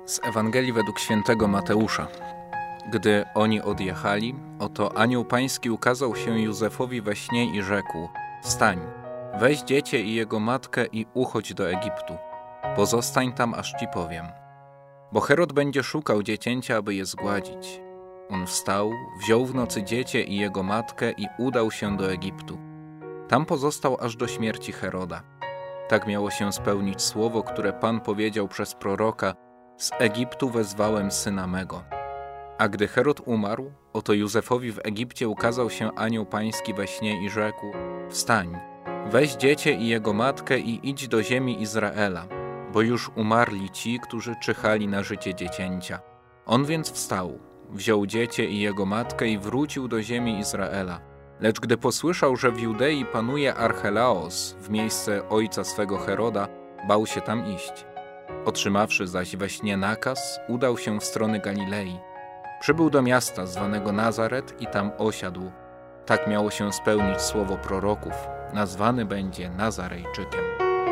Z Ewangelii według świętego Mateusza. Gdy oni odjechali, oto anioł pański ukazał się Józefowi we śnie i rzekł: wstań, weź dziecię i jego matkę i uchodź do Egiptu. Pozostań tam, aż ci powiem. Bo Herod będzie szukał dziecięcia, aby je zgładzić. On wstał, wziął w nocy dziecię i jego matkę i udał się do Egiptu. Tam pozostał aż do śmierci Heroda. Tak miało się spełnić słowo, które Pan powiedział przez proroka: z Egiptu wezwałem syna mego. A gdy Herod umarł, oto Józefowi w Egipcie ukazał się anioł pański we śnie i rzekł: wstań, weź dziecię i jego matkę i idź do ziemi Izraela, bo już umarli ci, którzy czyhali na życie dziecięcia. On więc wstał, wziął dziecię i jego matkę i wrócił do ziemi Izraela. Lecz gdy posłyszał, że w Judei panuje Archelaos w miejsce ojca swego Heroda, bał się tam iść. Otrzymawszy zaś we śnie nakaz, udał się w stronę Galilei. Przybył do miasta zwanego Nazaret i tam osiadł. Tak miało się spełnić słowo proroków: nazwany będzie Nazarejczykiem.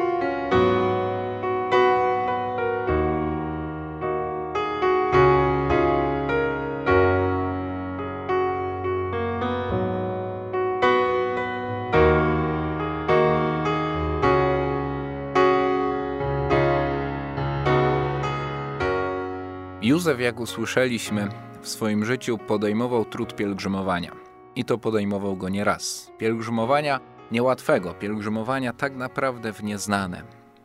Józef, jak usłyszeliśmy, w swoim życiu podejmował trud pielgrzymowania. I to podejmował go nieraz. Pielgrzymowania niełatwego, pielgrzymowania tak naprawdę w nieznane.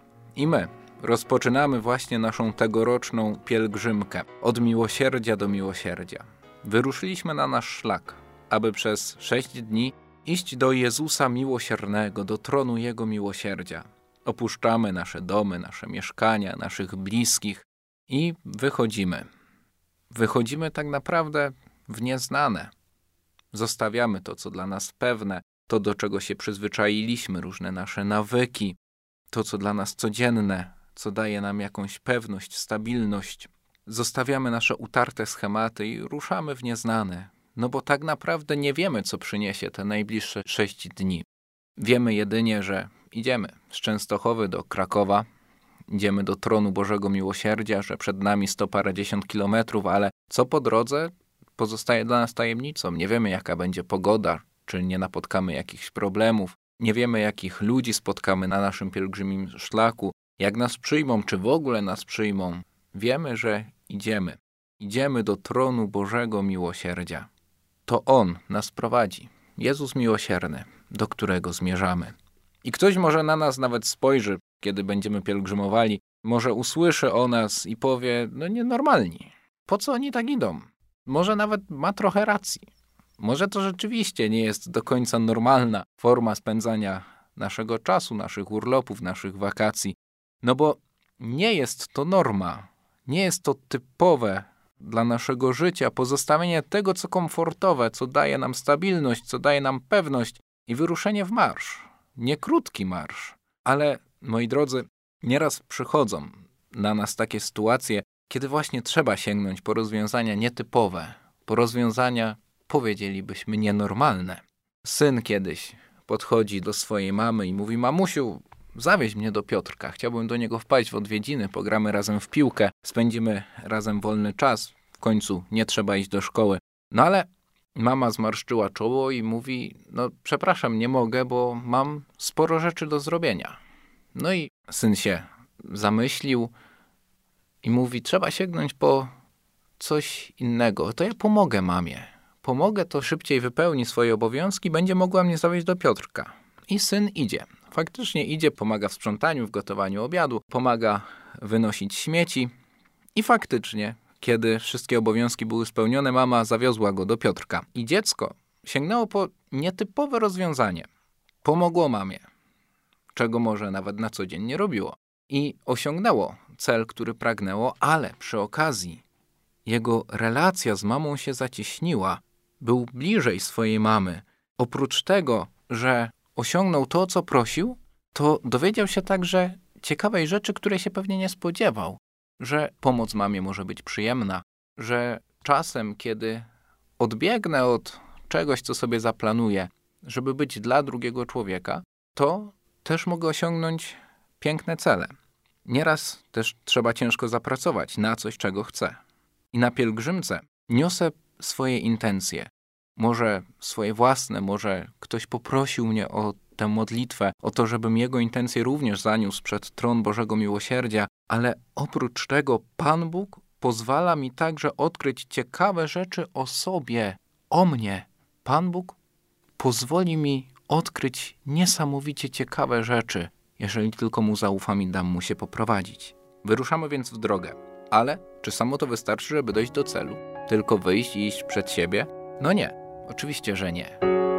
I my rozpoczynamy właśnie naszą tegoroczną pielgrzymkę od miłosierdzia do miłosierdzia. Wyruszyliśmy na nasz szlak, aby przez 6 dni iść do Jezusa miłosiernego, do tronu Jego miłosierdzia. Opuszczamy nasze domy, nasze mieszkania, naszych bliskich, i wychodzimy. Wychodzimy tak naprawdę w nieznane. Zostawiamy to, co dla nas pewne, to, do czego się przyzwyczailiśmy, różne nasze nawyki, to, co dla nas codzienne, co daje nam jakąś pewność, stabilność. Zostawiamy nasze utarte schematy i ruszamy w nieznane. No bo tak naprawdę nie wiemy, co przyniesie te najbliższe 6 dni. Wiemy jedynie, że idziemy z Częstochowy do Krakowa, idziemy do tronu Bożego Miłosierdzia, że przed nami 100 parędziesiąt kilometrów, ale co po drodze pozostaje dla nas tajemnicą. Nie wiemy, jaka będzie pogoda, czy nie napotkamy jakichś problemów. Nie wiemy, jakich ludzi spotkamy na naszym pielgrzymim szlaku, jak nas przyjmą, czy w ogóle nas przyjmą. Wiemy, że idziemy. Idziemy do tronu Bożego Miłosierdzia. To On nas prowadzi. Jezus Miłosierny, do którego zmierzamy. I ktoś może na nas nawet spojrzy, kiedy będziemy pielgrzymowali, może usłyszy o nas i powie: no nienormalni. Po co oni tak idą? Może nawet ma trochę racji. Może to rzeczywiście nie jest do końca normalna forma spędzania naszego czasu, naszych urlopów, naszych wakacji. No bo nie jest to norma. Nie jest to typowe dla naszego życia pozostawienie tego, co komfortowe, co daje nam stabilność, co daje nam pewność i wyruszenie w marsz. Nie krótki marsz, ale, moi drodzy, nieraz przychodzą na nas takie sytuacje, kiedy właśnie trzeba sięgnąć po rozwiązania nietypowe, po rozwiązania, powiedzielibyśmy, nienormalne. Syn kiedyś podchodzi do swojej mamy i mówi: mamusiu, zawieź mnie do Piotrka, chciałbym do niego wpaść w odwiedziny, pogramy razem w piłkę, spędzimy razem wolny czas, w końcu nie trzeba iść do szkoły. No ale mama zmarszczyła czoło i mówi: no przepraszam, nie mogę, bo mam sporo rzeczy do zrobienia. No i syn się zamyślił i mówi: trzeba sięgnąć po coś innego. To ja pomogę mamie. Pomogę, to szybciej wypełni swoje obowiązki, będzie mogła mnie zawieźć do Piotrka. I syn idzie. Faktycznie idzie, pomaga w sprzątaniu, w gotowaniu obiadu, pomaga wynosić śmieci i faktycznie, kiedy wszystkie obowiązki były spełnione, mama zawiozła go do Piotrka. I dziecko sięgnęło po nietypowe rozwiązanie. Pomogło mamie, czego może nawet na co dzień nie robiło. I osiągnęło cel, który pragnęło, ale przy okazji jego relacja z mamą się zacieśniła. Był bliżej swojej mamy. Oprócz tego, że osiągnął to, co prosił, to dowiedział się także ciekawej rzeczy, której się pewnie nie spodziewał. Że pomoc mamie może być przyjemna, że czasem, kiedy odbiegnę od czegoś, co sobie zaplanuję, żeby być dla drugiego człowieka, to też mogę osiągnąć piękne cele. Nieraz też trzeba ciężko zapracować na coś, czego chcę. I na pielgrzymce niosę swoje intencje. Może swoje własne, może ktoś poprosił mnie o tę modlitwę, o to, żebym jego intencje również zaniósł przed tron Bożego Miłosierdzia, ale oprócz tego Pan Bóg pozwala mi także odkryć ciekawe rzeczy o sobie, o mnie. Pan Bóg pozwoli mi odkryć niesamowicie ciekawe rzeczy, jeżeli tylko mu zaufam i dam mu się poprowadzić. Wyruszamy więc w drogę. Ale czy samo to wystarczy, żeby dojść do celu? Tylko wyjść i iść przed siebie? No nie, oczywiście, że nie.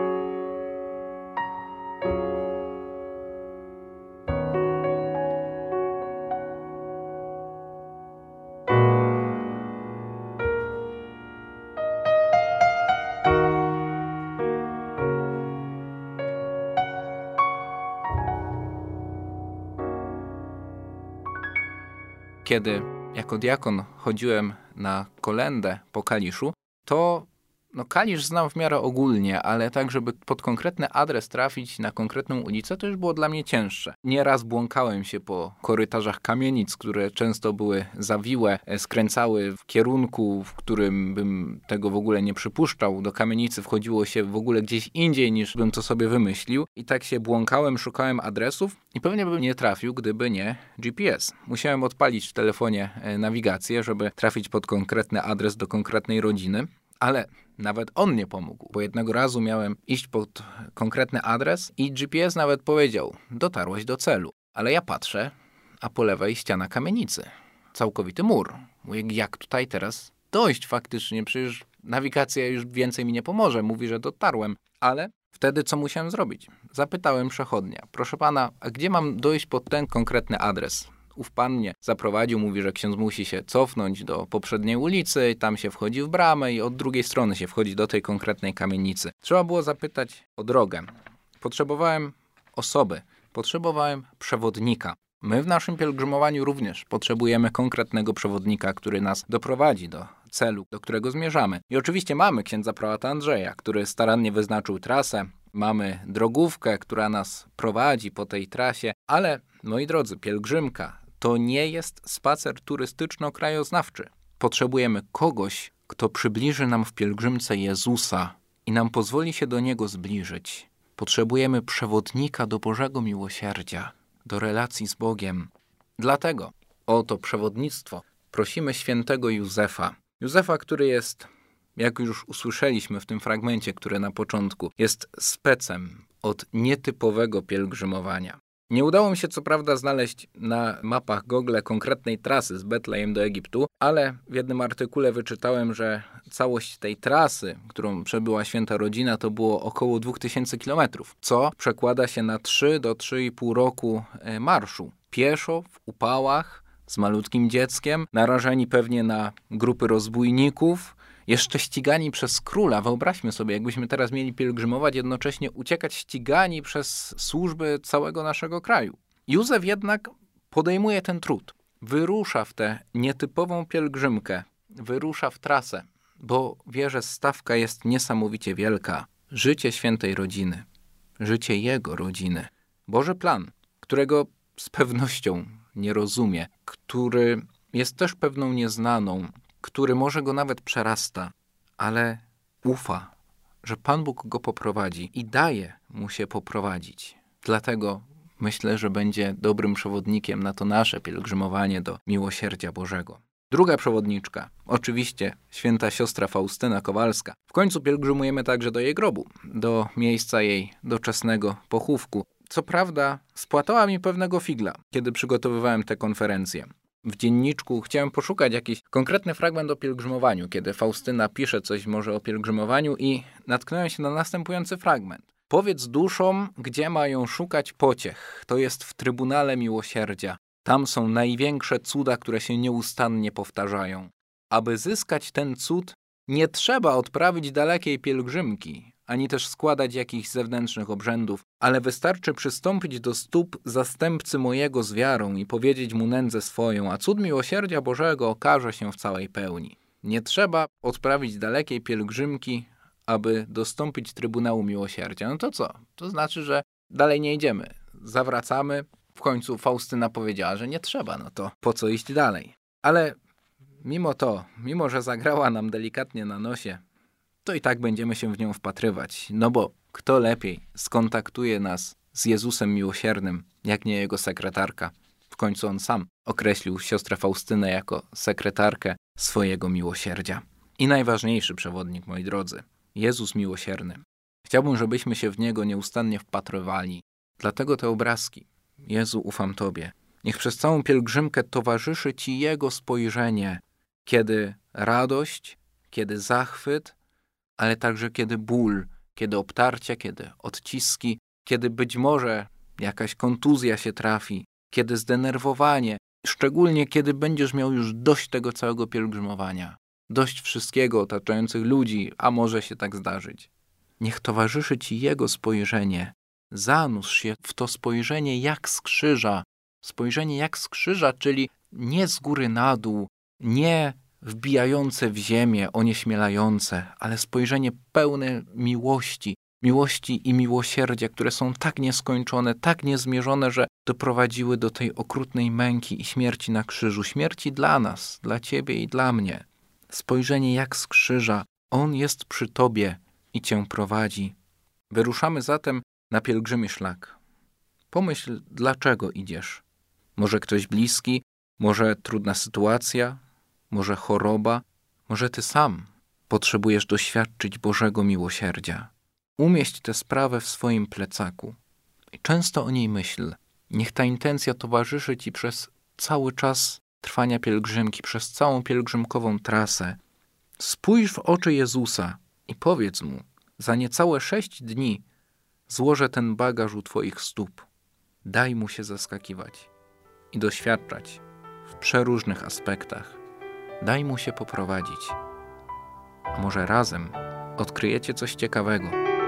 Kiedy jako diakon chodziłem na kolędę po Kaliszu, to Kalisz znam w miarę ogólnie, ale tak, żeby pod konkretny adres trafić na konkretną ulicę, to już było dla mnie cięższe. Nieraz błąkałem się po korytarzach kamienic, które często były zawiłe, skręcały w kierunku, w którym bym tego w ogóle nie przypuszczał. Do kamienicy wchodziło się w ogóle gdzieś indziej, niż bym to sobie wymyślił. I tak się błąkałem, szukałem adresów i pewnie bym nie trafił, gdyby nie GPS. Musiałem odpalić w telefonie nawigację, żeby trafić pod konkretny adres do konkretnej rodziny. Ale nawet on nie pomógł, bo jednego razu miałem iść pod konkretny adres i GPS nawet powiedział, dotarłeś do celu. Ale ja patrzę, a po lewej ściana kamienicy. Całkowity mur. Mówię, jak tutaj teraz dojść faktycznie? Przecież nawigacja już więcej mi nie pomoże. Mówi, że dotarłem. Ale wtedy co musiałem zrobić? Zapytałem przechodnia. Proszę pana, a gdzie mam dojść pod ten konkretny adres? Ów pan mnie zaprowadził, mówi, że ksiądz musi się cofnąć do poprzedniej ulicy, tam się wchodzi w bramę i od drugiej strony się wchodzi do tej konkretnej kamienicy. Trzeba było zapytać o drogę. Potrzebowałem osoby, potrzebowałem przewodnika. My w naszym pielgrzymowaniu również potrzebujemy konkretnego przewodnika, który nas doprowadzi do celu, do którego zmierzamy. I oczywiście mamy księdza prałata Andrzeja, który starannie wyznaczył trasę. Mamy drogówkę, która nas prowadzi po tej trasie, ale, moi drodzy, pielgrzymka to nie jest spacer turystyczno-krajoznawczy. Potrzebujemy kogoś, kto przybliży nam w pielgrzymce Jezusa i nam pozwoli się do Niego zbliżyć. Potrzebujemy przewodnika do Bożego Miłosierdzia, do relacji z Bogiem. Dlatego o to przewodnictwo prosimy świętego Józefa. Józefa, który jest, jak już usłyszeliśmy w tym fragmencie, który na początku, jest specem od nietypowego pielgrzymowania. Nie udało mi się co prawda znaleźć na mapach Google konkretnej trasy z Betlejem do Egiptu, ale w jednym artykule wyczytałem, że całość tej trasy, którą przebyła święta rodzina, to było około 2000 km, co przekłada się na 3 do 3,5 roku marszu. Pieszo, w upałach, z malutkim dzieckiem, narażeni pewnie na grupy rozbójników, jeszcze ścigani przez króla. Wyobraźmy sobie, jakbyśmy teraz mieli pielgrzymować, jednocześnie uciekać ścigani przez służby całego naszego kraju. Józef jednak podejmuje ten trud. Wyrusza w tę nietypową pielgrzymkę, wyrusza w trasę, bo wie, że stawka jest niesamowicie wielka. Życie świętej rodziny, życie jego rodziny. Boży plan, którego z pewnością nie rozumie, który jest też pewną nieznaną, który może go nawet przerasta, ale ufa, że Pan Bóg go poprowadzi i daje mu się poprowadzić. Dlatego myślę, że będzie dobrym przewodnikiem na to nasze pielgrzymowanie do miłosierdzia Bożego. Druga przewodniczka, oczywiście święta siostra Faustyna Kowalska. W końcu pielgrzymujemy także do jej grobu, do miejsca jej doczesnego pochówku. Co prawda spłatała mi pewnego figla, kiedy przygotowywałem tę konferencję. W dzienniczku chciałem poszukać jakiś konkretny fragment o pielgrzymowaniu, kiedy Faustyna pisze coś może o pielgrzymowaniu i natknąłem się na następujący fragment. Powiedz duszom, gdzie mają szukać pociech. To jest w Trybunale Miłosierdzia. Tam są największe cuda, które się nieustannie powtarzają. Aby zyskać ten cud, nie trzeba odprawić dalekiej pielgrzymki, ani też składać jakichś zewnętrznych obrzędów, ale wystarczy przystąpić do stóp zastępcy mojego z wiarą i powiedzieć mu nędzę swoją, a cud miłosierdzia Bożego okaże się w całej pełni. Nie trzeba odprawić dalekiej pielgrzymki, aby dostąpić Trybunału Miłosierdzia. No to co? To znaczy, że dalej nie idziemy. Zawracamy, W końcu Faustyna powiedziała, że nie trzeba, no to po co iść dalej? Ale mimo że zagrała nam delikatnie na nosie, to i tak będziemy się w nią wpatrywać, no bo kto lepiej skontaktuje nas z Jezusem miłosiernym, jak nie jego sekretarka. W końcu on sam określił siostrę Faustynę jako sekretarkę swojego miłosierdzia. I najważniejszy przewodnik, moi drodzy, Jezus miłosierny. Chciałbym, żebyśmy się w Niego nieustannie wpatrywali. Dlatego te obrazki. Jezu, ufam Tobie. Niech przez całą pielgrzymkę towarzyszy Ci Jego spojrzenie, kiedy radość, kiedy zachwyt, ale także kiedy ból, kiedy obtarcia, kiedy odciski, kiedy być może jakaś kontuzja się trafi, kiedy zdenerwowanie, szczególnie kiedy będziesz miał już dość tego całego pielgrzymowania, dość wszystkiego otaczających ludzi, a może się tak zdarzyć. Niech towarzyszy Ci Jego spojrzenie. Zanurz się w to spojrzenie jak z krzyża. Spojrzenie jak z krzyża, czyli nie z góry na dół, nie wbijające w ziemię, onieśmielające, ale spojrzenie pełne miłości i miłosierdzia, które są tak nieskończone, tak niezmierzone, że doprowadziły do tej okrutnej męki i śmierci na krzyżu. Śmierci dla nas, dla Ciebie i dla mnie. Spojrzenie jak z krzyża. On jest przy Tobie i Cię prowadzi. Wyruszamy zatem na pielgrzymi szlak. Pomyśl, dlaczego idziesz. Może ktoś bliski, może trudna sytuacja, może choroba, może Ty sam potrzebujesz doświadczyć Bożego miłosierdzia. Umieść tę sprawę w swoim plecaku i często o niej myśl. Niech ta intencja towarzyszy Ci przez cały czas trwania pielgrzymki, przez całą pielgrzymkową trasę. Spójrz w oczy Jezusa i powiedz Mu, za niecałe 6 dni złożę ten bagaż u Twoich stóp. Daj Mu się zaskakiwać i doświadczać w przeróżnych aspektach. Daj Mu się poprowadzić. A może razem odkryjecie coś ciekawego.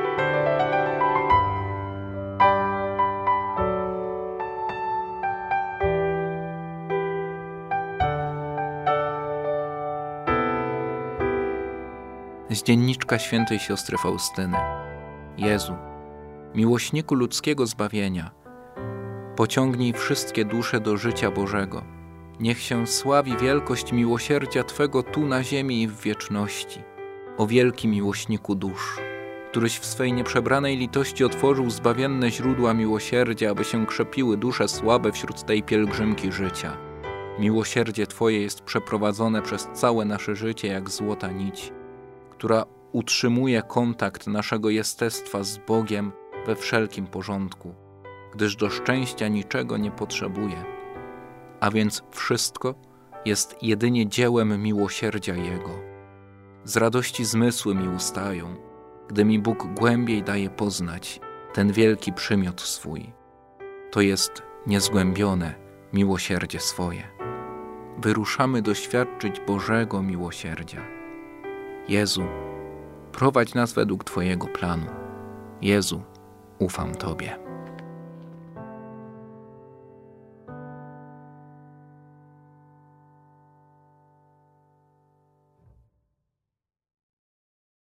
Z dzienniczka świętej siostry Faustyny. Jezu, miłośniku ludzkiego zbawienia, pociągnij wszystkie dusze do życia Bożego. Niech się sławi wielkość miłosierdzia Twego tu na ziemi i w wieczności. O wielki miłośniku dusz, któryś w swej nieprzebranej litości otworzył zbawienne źródła miłosierdzia, aby się krzepiły dusze słabe wśród tej pielgrzymki życia. Miłosierdzie Twoje jest przeprowadzone przez całe nasze życie jak złota nić, która utrzymuje kontakt naszego jestestwa z Bogiem we wszelkim porządku, gdyż do szczęścia niczego nie potrzebuje, a więc wszystko jest jedynie dziełem miłosierdzia Jego. Z radości zmysły mi ustają, gdy mi Bóg głębiej daje poznać ten wielki przymiot swój. To jest niezgłębione miłosierdzie swoje. Wyruszamy doświadczyć Bożego miłosierdzia. Jezu, prowadź nas według Twojego planu. Jezu, ufam Tobie.